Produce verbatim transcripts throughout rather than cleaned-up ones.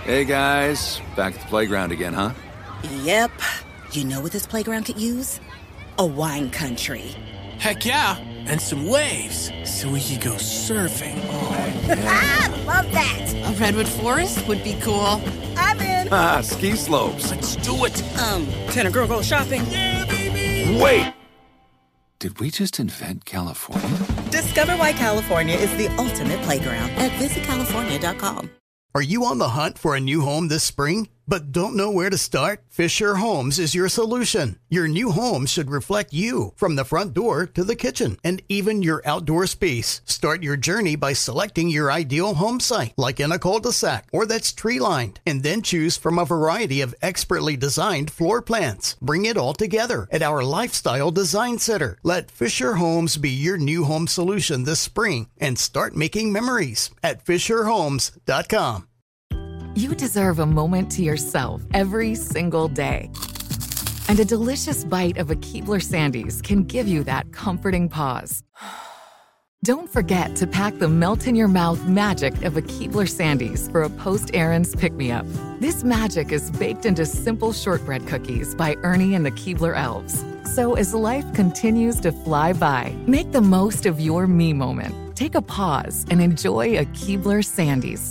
Hey, guys. Back at the playground again, huh? Yep. You know what this playground could use? A wine country. Heck yeah, and some waves, so we could go surfing. Oh, yeah. Ah, love that. A redwood forest would be cool. I'm in. Ah, ski slopes. Let's do it. Um, can a girl go shopping? Yeah, baby. Wait. Did we just invent California? Discover why California is the ultimate playground at visit california dot com. Are you on the hunt for a new home this spring, but don't know where to start? Fisher Homes is your solution. Your new home should reflect you, from the front door to the kitchen, and even your outdoor space. Start your journey by selecting your ideal home site, like in a cul-de-sac or that's tree-lined, and then choose from a variety of expertly designed floor plans. Bring it all together at our Lifestyle Design Center. Let Fisher Homes be your new home solution this spring, and start making memories at fisher homes dot com. You deserve a moment to yourself every single day. And a delicious bite of a Keebler Sandies can give you that comforting pause. Don't forget to pack the melt-in-your-mouth magic of a Keebler Sandies for a post-errands pick-me-up. This magic is baked into simple shortbread cookies by Ernie and the Keebler Elves. So as life continues to fly by, make the most of your me moment. Take a pause and enjoy a Keebler Sandies.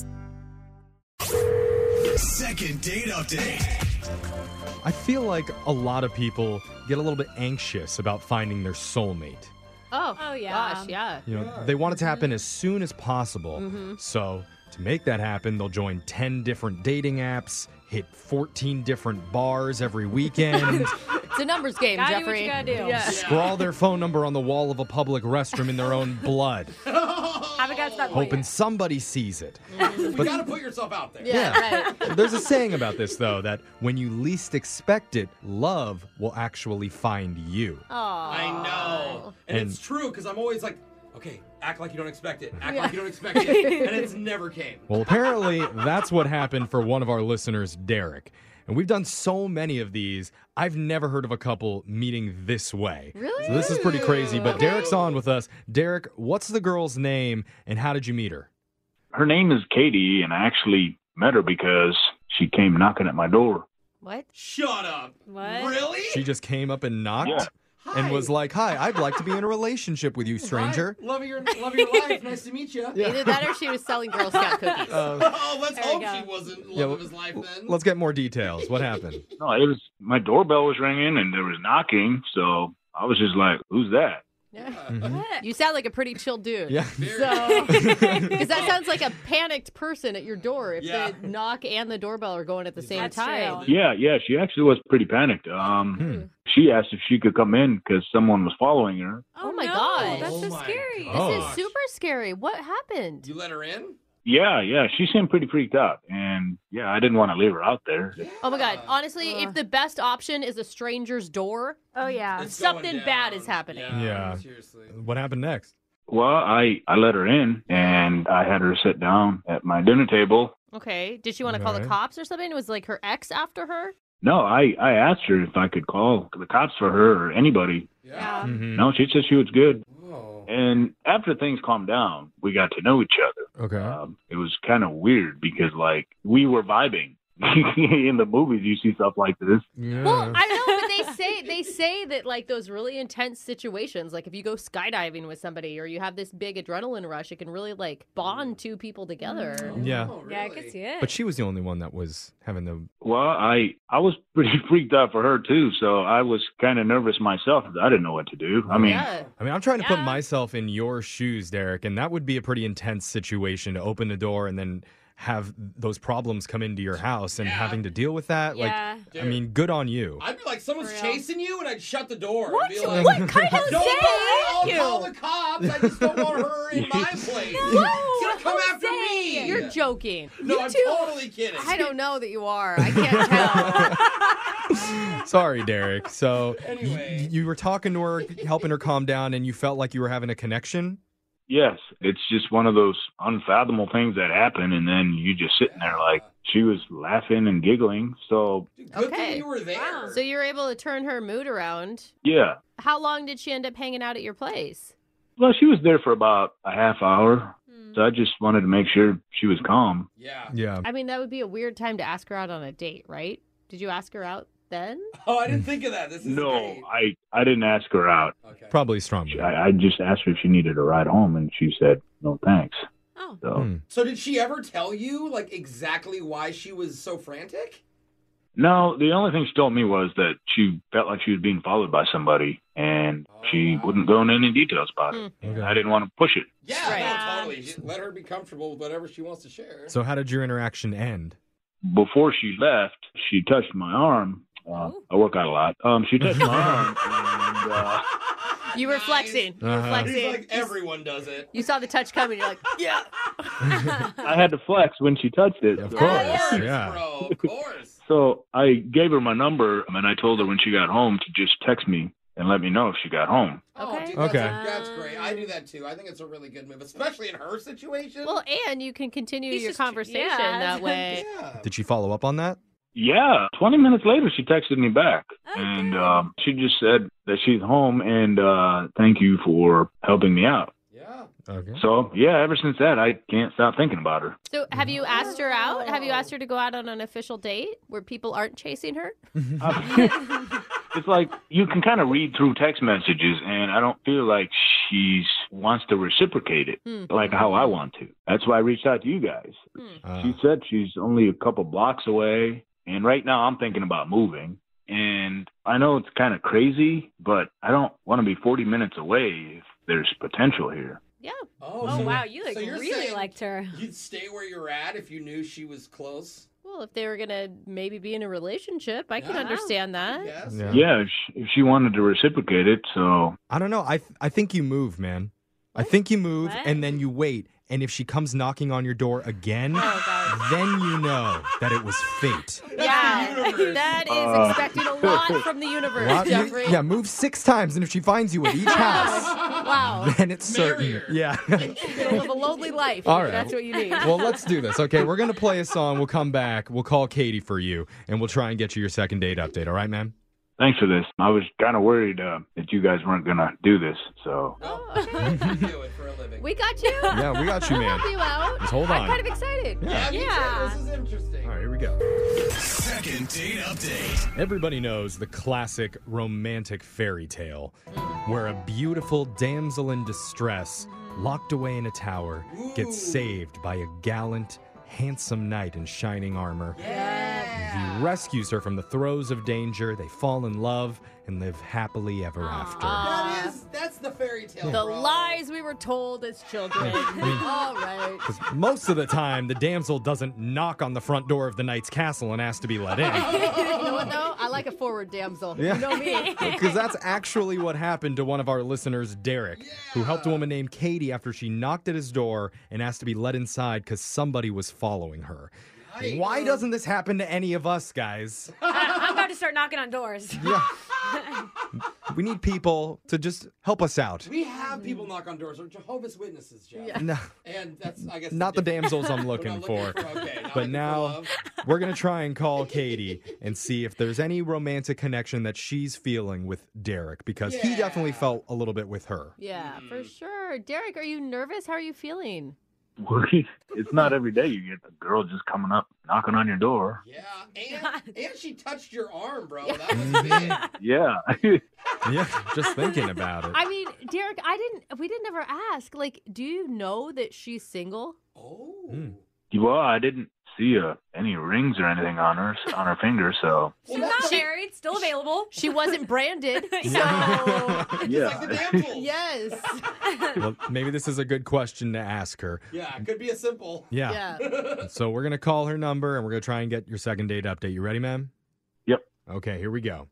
Second date update. I feel like a lot of people get a little bit anxious about finding their soulmate. Oh, oh yeah. Gosh, yeah. You know, they want it to happen as soon as possible. Mm-hmm. So to make that happen, they'll join ten different dating apps, hit fourteen different bars every weekend. It's a numbers game, gotta Jeffrey. Do what you gotta do. Yeah. Scrawl their phone number on the wall of a public restroom in their own blood. Haven't got to that point Hoping yet. somebody sees it. You But- gotta put yourself out there. Yeah, right. There's a saying about this, though, that when you least expect it, love will actually find you. Aw. I know. And, And- it's true, because I'm always like, okay, act like you don't expect it. Act like you don't expect it. And it's never came. Well, apparently, that's what happened for one of our listeners, Derek. And we've done so many of these, I've never heard of a couple meeting this way. Really? So this is pretty crazy, but Derek's on with us. Derek, what's the girl's name, and how did you meet her? Her name is Katie, and I actually met her because she came knocking at my door. What? Shut up. What? Really? She just came up and knocked Yeah. and was like, hi, I'd like to be in a relationship with you, stranger. Hi. Love of your, love of your life. Nice to meet you. Either that or she was selling Girl Scout cookies. Uh, Oh, let's There we hope go. she wasn't love Yeah, of his life then. let's get more details. What happened? No, it was my doorbell was ringing, and there was knocking, so I was just like, "Who's that?" Yeah. Mhm. You sound like a pretty chill dude. Yeah. So, because that sounds like a panicked person at your door if Yeah. the knock and the doorbell are going at the same That's time. true. Yeah, yeah, she actually was pretty panicked. Um, Hmm. she asked if she could come in because someone was following her. Oh my no, gosh. That's Oh so my scary. God. Oh. This is super scary. What happened? You let her in? Yeah, yeah, she seemed pretty freaked out, and yeah, I didn't want to leave her out there. Oh my God. Honestly, Ugh. if the best option is a stranger's door, Oh yeah. It's something going bad down. is happening. Yeah. Yeah. Seriously. What happened next? Well, I I let her in, and I had her sit down at my dinner table. Okay. Did she want to call the Right. cops or something? Was like her ex after her? No, I I asked her if I could call the cops for her or anybody. Yeah. Mhm. No, she said she was good. Whoa. And after things calmed down, we got to know each other. Okay. Um, it was kind of weird because, like, we were vibing. In the movies, you see stuff like this. Yeah. Well, I know, but they say they say that like those really intense situations, like if you go skydiving with somebody or you have this big adrenaline rush, it can really like bond two people together. Yeah. Oh, Yeah, I really? could see it. But she was the only one that was having the. Well, I I was pretty freaked out for her too, so I was kind of nervous myself. I didn't know what to do. I mean, Yeah. I mean, I'm trying to put Yeah. myself in your shoes, Derek, and that would be a pretty intense situation to open the door and then have those problems come into your house and Yeah. having to deal with that. Yeah. Like, I mean, good on you. I'd be like, someone's For real. chasing you, and I'd shut the door. What? And be like, What kind of Don't say worry, I'll you? call the cops. I just don't want her in my place. She's gonna come after me. You're joking. No, you I'm two, totally kidding. I don't know that you are. I can't tell. Sorry, Derek. So Anyway. y- you were talking to her, helping her calm down, and you felt like you were having a connection? yes, it's just one of those unfathomable things that happen, and then you just sitting there like she was laughing and giggling. So Dude, good Okay. thing you were there. Wow. So you're able to turn her mood around. yeah, How long did she end up hanging out at your place? well, she was there for about a half hour. So I just wanted to make sure she was calm. Yeah. Yeah. I mean, that would be a weird time to ask her out on a date, right? Did you ask her out then? Oh, I didn't think of that. This is No, great. I, I didn't ask her out. Okay. Probably strong. I, I just asked her if she needed a ride home, and she said, no, thanks. Oh. So, Hmm. So did she ever tell you, like, exactly why she was so frantic? no, the only thing she told me was that she felt like she was being followed by somebody, and Oh, she wow. wouldn't go into any details about it. Okay. I didn't want to push it. Yeah, Right. no, totally. Just let her be comfortable with whatever she wants to share. So how did your interaction end? Before she left, she touched my arm. Uh, I work out a lot. Um, she touched my arm, and uh, You were flexing. You were Uh-huh. flexing. He's like, everyone does it. You saw the touch coming. You're like, yeah. I had to flex when she touched it. Of so- course. Of Yeah. bro, of course. So I gave her my number, and I told her when she got home to just text me and let me know if she got home. Oh, Okay. dude, that's, Okay. that's great. I do that too. I think it's a really good move, especially in her situation. Well, and you can continue He's your just- conversation yeah. that way. yeah. Did she follow up on that? Yeah, twenty minutes later, she texted me back, Oh, and good. um, she just said that she's home and uh, thank you for helping me out. Yeah. Okay. So yeah, ever since that, I can't stop thinking about her. So, have you asked her out? Have you asked her to go out on an official date where people aren't chasing her? It's like you can kind of read through text messages, and I don't feel like she wants to reciprocate it Hmm. like how I want to. That's why I reached out to you guys. Uh, She said she's only a couple blocks away, and right now I'm thinking about moving. And I know it's kind of crazy, but I don't want to be forty minutes away if there's potential here. Yeah. Oh, Oh, so- wow. You like so you're really saying liked her. You'd stay where you're at if you knew she was close? Well, if they were going to maybe be in a relationship, I can Yeah. understand that. Yes. Yeah. Yeah, if she, if she wanted to reciprocate it, so I don't know. I th- I think you move, man. I think you move What? and then you wait. And if she comes knocking on your door again, Oh, God. then you know that it was fate. Yeah, the universe. that is Uh. expecting a lot from the universe, Well, you- Jeffrey. yeah, move six times, and if she finds you at each house, Wow. then it's Marry certain. her. Yeah. You're gonna live a lonely life. All right. That's what you need. Well, let's do this. Okay, we're gonna play a song. We'll come back. We'll call Katie for you, and we'll try and get you your second date update. All right, man? thanks for this. I was kind of worried uh, that you guys weren't going to do this, so. Oh, okay. You do it for a living. We got you. Yeah, we got you, We'll man. help you out. Just hold I'm on. kind of excited. Yeah. me too. Yeah. This is interesting. All right, here we go. Second date update. Everybody knows the classic romantic fairy tale where a beautiful damsel in distress, locked away in a tower, gets saved by a gallant, handsome knight in shining armor. He rescues her from the throes of danger. They fall in love and live happily ever after. That is, that's the fairy tale, The bro. lies we were told as children. All right. 'Cause most of the time, the damsel doesn't knock on the front door of the knight's castle and ask to be let in. You know what, though? I like a forward damsel. Yeah. You know me. Because that's actually what happened to one of our listeners, Derek, who helped a woman named Katie after she knocked at his door and asked to be let inside because somebody was following her. Yikes. Why doesn't this happen to any of us, guys? I- I'm about to start knocking on doors. Yeah. We need people to just help us out. We have people knock on doors. Or Jehovah's Witnesses, Jeff. Yeah. No, And that's, I guess... not the different- damsels I'm We're looking not for. Okay, not But looking for now love. we're going to try and call Katie and see if there's any romantic connection that she's feeling with Derek because he Yeah. definitely felt a little bit with her. Yeah, for sure. Derek, are you nervous? How are you feeling? It's not every day you get a girl just coming up, knocking on your door. Yeah, and, and she touched your arm, bro. That was big. Yeah. Yeah, just thinking about it. I mean, Derek, I didn't, we didn't ever ask. Like, do you know that she's single? Oh. Mm. Well, I didn't see uh, any rings or anything on her on her finger, so She's not married, still available. She wasn't branded. So, Yeah. yeah. Like the damsels. yes. Well, maybe this is a good question to ask her. Yeah, it could be a simple. Yeah. Yeah. So we're going to call her number and we're going to try and get your second date update. You ready, ma'am? Yep. Okay, here we go.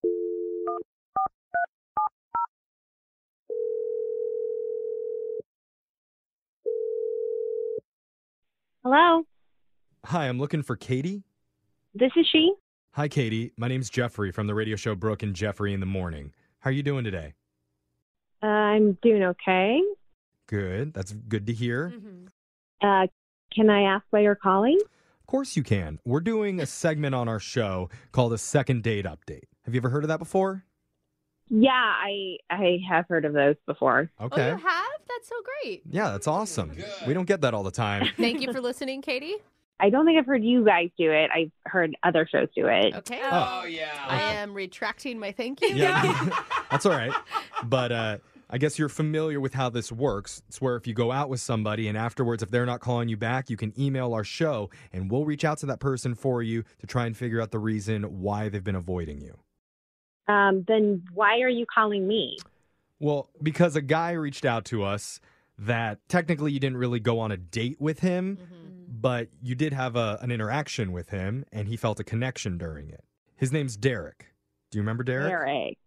Hello, Hi, I'm looking for Katie. this is she. Hi, Katie. My name's Jeffrey from the radio show Brooke and Jeffrey in the Morning. How are you doing today? Uh, I'm doing okay. Good. That's good to hear. Uh, can I ask why you're calling? Of course you can. We're doing a segment on our show called a second date update. Have you ever heard of that before? Yeah, I I have heard of those before. Okay. Oh, you have? That's so great. Yeah, that's awesome. We don't get that all the time. Thank you for listening, Katie. I don't think I've heard you guys do it. I've heard other shows do it. Okay. Oh, yeah. I am retracting my thank you. Yeah, that's all right. But uh, I guess you're familiar with how this works. It's where if you go out with somebody and afterwards, if they're not calling you back, you can email our show and we'll reach out to that person for you to try and figure out the reason why they've been avoiding you. Um, then why are you calling me? Well, because a guy reached out to us that technically you didn't really go on a date with him, but you did have a, an interaction with him and he felt a connection during it. His name's Derek. Do you remember Derek? Derek.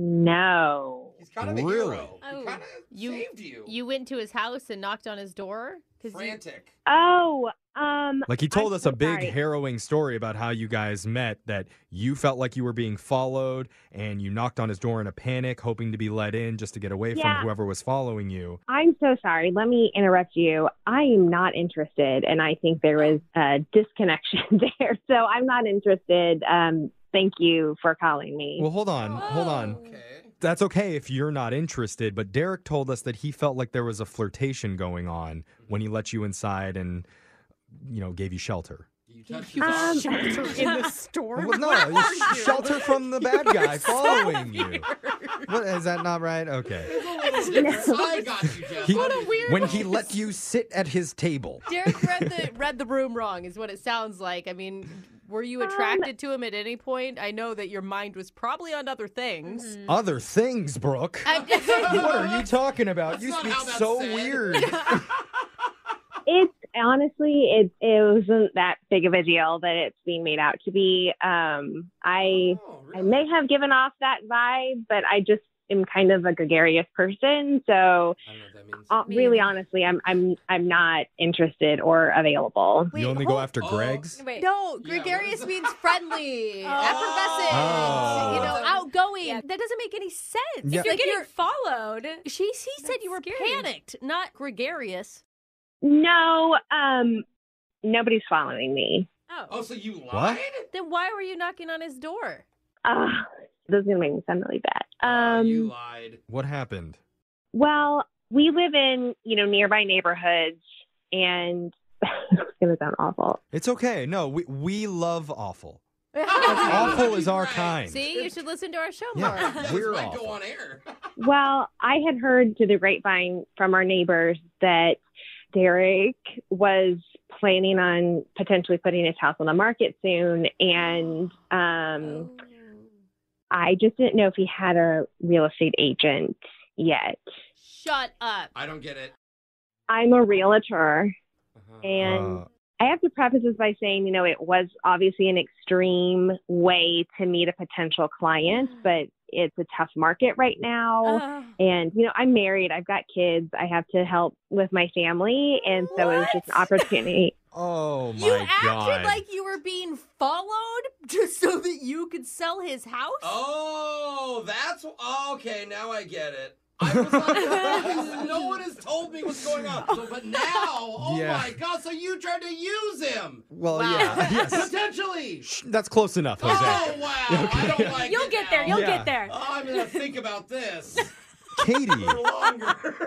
No. He's kind of a Really? hero. He Oh, kind of you, saved you. You went to his house and knocked on his door? 'Cause you- Frantic. Oh, um. Like he told I'm us so a big sorry. harrowing story about how you guys met, that you felt like you were being followed and you knocked on his door in a panic, hoping to be let in just to get away Yeah. from whoever was following you. I'm so sorry. Let me interrupt you. I am not interested, and I think there was a disconnection there. So I'm not interested. Um, thank you for calling me. Well, hold on, hold on. Okay. That's okay if you're not interested, but Derek told us that he felt like there was a flirtation going on when he let you inside and, you know, gave you shelter. You touched You his arm. Um, shelter in the store? Well, no, Where it's are you? shelter from the bad guy so following you. weird. What, is that not right? Okay. I got you, Jeff. He, What a weird when he voice. let you sit at his table. Derek read the read the room wrong, is what it sounds like. I mean, were you attracted to him at any point? I know that your mind was probably on other things. Other things, Brooke. I'm- What are you talking about? That's you not speak how that's so said. weird. It's honestly, it it wasn't that big of a deal that it's being made out to be. Um, I Oh, I really? may have given off that vibe, but I just am kind of a gregarious person. So, I don't know what that means. uh, Me really, either. honestly, I'm I'm I'm not interested or available. you only go hold- after Oh. Greg's? Wait. No, Yeah, gregarious what is means friendly, effervescent, Oh. you know, Oh. outgoing. Yeah. That doesn't make any sense. Yeah. If you're Like getting you're- followed. she he said That's you were scary. panicked, not gregarious. No, um, nobody's following me. Oh. Oh, so you lied? Then why were you knocking on his door? Uh, this is gonna make me sound really bad. Oh, Um, you lied. What happened? Well, we live in, you know, nearby neighborhoods, and it's going to sound awful. It's okay. No, we, we love awful. Oh, Awful is our right. kind. See, you should listen to our show Yeah. more. Yeah, this We're might awful. go on air. Well, I had heard through the grapevine from our neighbors that Derek was planning on potentially putting his house on the market soon, and um, I just didn't know if he had a real estate agent yet. Shut up. I don't get it. I'm a realtor, Uh-huh. and Uh, I have to preface this by saying, you know, it was obviously an extreme way to meet a potential client, but it's a tough market right now. Oh. And, you know, I'm married, I've got kids, I have to help with my family. And so it was just an What? opportunity. oh, my You acted God. like you were being followed just so that you could sell his house? Oh, that's okay. Now I get it. I was like, no one has told me what's going on. So, but now, oh Yeah. my God! So you tried to use him well, Wow. yeah. Yes. potentially. Shh, That's close enough, Jose. Oh wow! I don't like You'll it get there. now. You'll Yeah. get there. Oh, I'm gonna think about this Katie. for longer.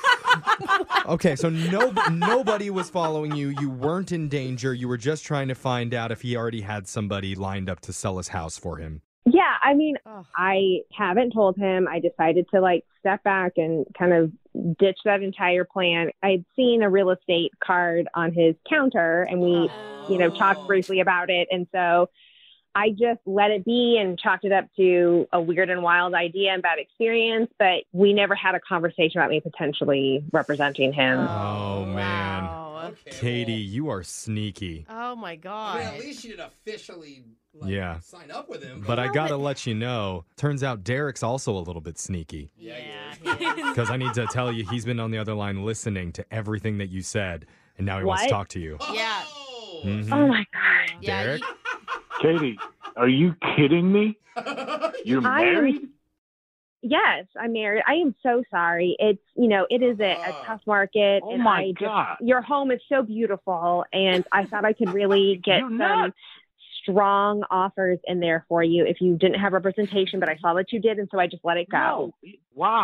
Okay, so no, nobody was following you. You weren't in danger. You were just trying to find out if he already had somebody lined up to sell his house for him. Yeah, I mean, Ugh. I haven't told him. I decided to like step back and kind of ditch that entire plan. I'd seen a real estate card on his counter, and we, you know, talked briefly about it. And so I just let it be and chalked it up to a weird and wild idea and bad experience. But we never had a conversation about me potentially representing him. Oh, man. Wow. Okay, Katie, you are sneaky. Oh my well, I god. mean, at least you didn't officially like, Yeah. sign up with him. But I No, gotta but- let you know, turns out Derek's also a little bit sneaky. Yeah, Yeah, he is. he is. Because I need to tell you, he's been on the other line listening to everything that you said, and now he wants to What? talk to you. Yeah. Oh. Mhm. Oh my God. Yeah, Derek? you- Katie, are you kidding me? You're I am- married? Yes, I'm married. I am so sorry. It's, you know, it is a, a Ah. tough market. Oh and my I just, God. your home is so beautiful. And I thought I could really get You're some nuts. strong offers in there for you if you didn't have representation, but I saw that you did. And so I just let it go. No. Wow.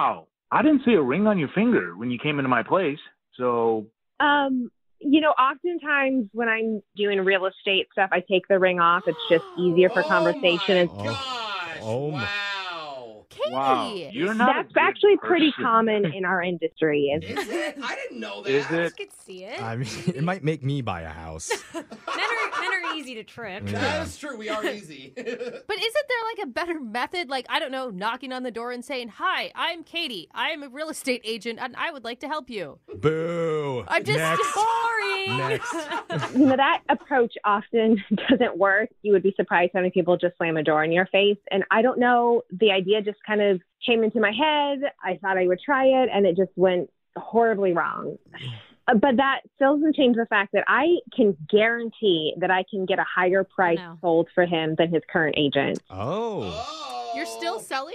I didn't see a ring on your finger when you came into my place. So, Um, you know, oftentimes when I'm doing real estate stuff, I take the ring off. It's just easier for conversation. And Oh, my. Katie. wow, you're not. a that's good actually pretty person. common in our industry. Is Is it? I didn't know that. Is I it? could see it. I mean, it might make me buy a house. Men are men are easy to trick. Yeah. That is true. We are easy. But isn't there like a better method? Like, I don't know, knocking on the door and saying, "Hi, I'm Katie. I am a real estate agent and I would like to help you." Boo. I'm just Next. Boring. Next. you know, that approach often doesn't work. You would be surprised how many people just slam a door in your face. And I don't know, the idea just kind of came into my head. I thought I would try it, and it just went horribly wrong. Uh, But that still doesn't change the fact that I can guarantee that I can get a higher price No. sold for him than his current agent. Oh, Oh. You're still selling?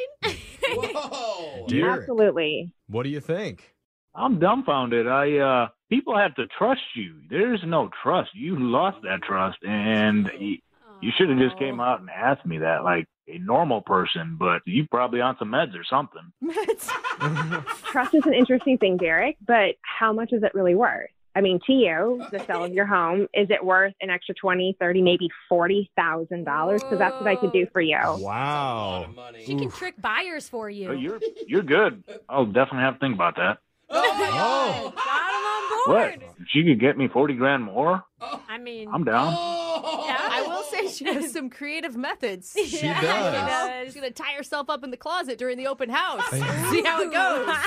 Whoa. Derek, Absolutely. what do you think? I'm dumbfounded. I uh, people have to trust you. There's no trust. You lost that trust, and you, you should have just came out and asked me that, like a normal person. But you probably on some meds or something. Trust is an interesting thing, Derek, but how much is it really worth? I mean, to you, the sale of your home, is it worth an extra twenty, thirty, maybe forty thousand dollars? Because that's what I could do for you. Wow. She can trick buyers for you. Oh, you're you're good. I'll definitely have to think about that. Oh, got him on board. What? She could get me forty grand more? I mean, I'm down. yeah, I will say she has some creative methods. She Yeah, does. she does. She's going to tie herself up in the closet during the open house. See how it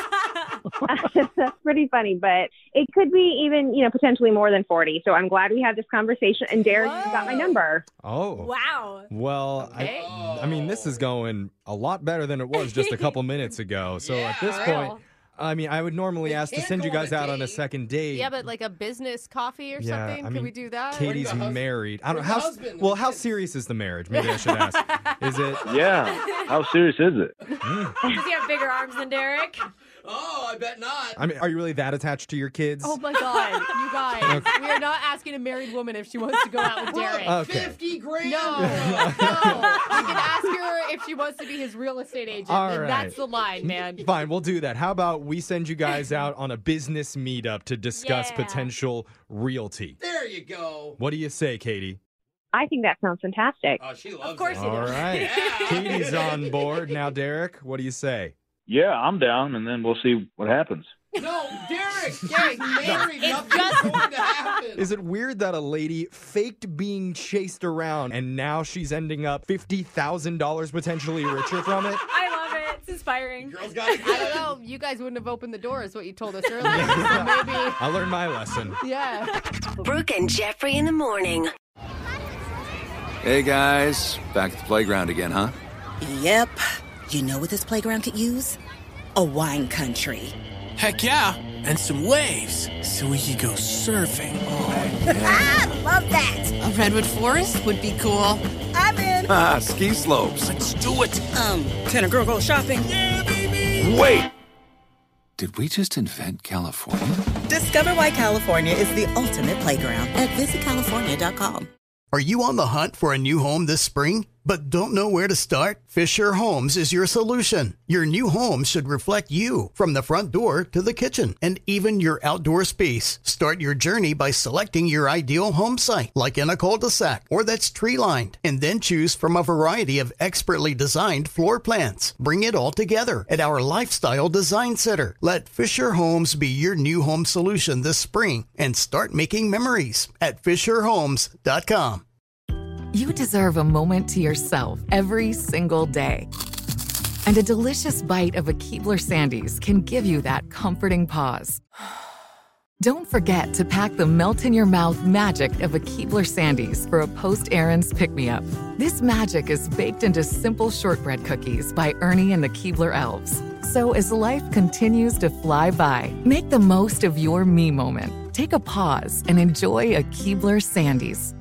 goes. That's pretty funny, but it could be even, you know, potentially more than forty. So I'm glad we had this conversation, and Derek got my number. Oh. Wow. Well, Okay. I, I mean, this is going a lot better than it was just a couple minutes ago. So at this for point, real. I mean, I would normally ask to can't send you go on guys a out on a date. second date. Yeah, but like a business coffee or Yeah, something? I Can mean, we do that? Katie's Bring the hus- married. I don't know bring the how. husband, Well, the how kids. serious is the marriage? Maybe I should ask. Is it? Yeah. How serious is it? Does he have bigger arms than Derek? Oh, I bet not. I mean, are you really that attached to your kids? Oh my God, you guys. We are not asking a married woman if she wants to go out with Derek. Okay. fifty grand. No, no. We can ask her if she wants to be his real estate agent. All and right. That's the line, man. Fine, we'll do that. How about we send you guys out on a business meetup to discuss Yeah. potential realty? There you go. What do you say, Katie? I think that sounds fantastic. Oh, she loves Of course it. you do. All right. Yeah. Katie's on board. Now, Derek, what do you say? Yeah, I'm down, and then we'll see what happens. No, Derek. Derek, married. Nothing's just- going to happen. Is it weird that a lady faked being chased around and now she's ending up fifty thousand dollars potentially richer from it? I love it. It's inspiring. Girls got it. I don't know. You guys wouldn't have opened the door, is what you told us earlier. So maybe, I learned my lesson. yeah. Brooke and Jeffrey in the morning. Hey guys, back at the playground again, huh? Yep. You know what this playground could use? A wine country. Heck yeah, and some waves so we could go surfing. I love that. A redwood forest would be cool. I'm in. Ah, ski slopes. Let's do it. Um, can a girl go shopping? Wait! Did we just invent California? Discover why California is the ultimate playground at visit california dot com. Are you on the hunt for a new home this spring, but don't know where to start? Fisher Homes is your solution. Your new home should reflect you, from the front door to the kitchen, and even your outdoor space. Start your journey by selecting your ideal home site, like in a cul-de-sac or that's tree-lined, and then choose from a variety of expertly designed floor plans. Bring it all together at our Lifestyle Design Center. Let Fisher Homes be your new home solution this spring and start making memories at fisher homes dot com. You deserve a moment to yourself every single day. And a delicious bite of a Keebler Sandies can give you that comforting pause. Don't forget to pack the melt-in-your-mouth magic of a Keebler Sandies for a post-errands pick-me-up. This magic is baked into simple shortbread cookies by Ernie and the Keebler Elves. So as life continues to fly by, make the most of your me moment. Take a pause and enjoy a Keebler Sandies.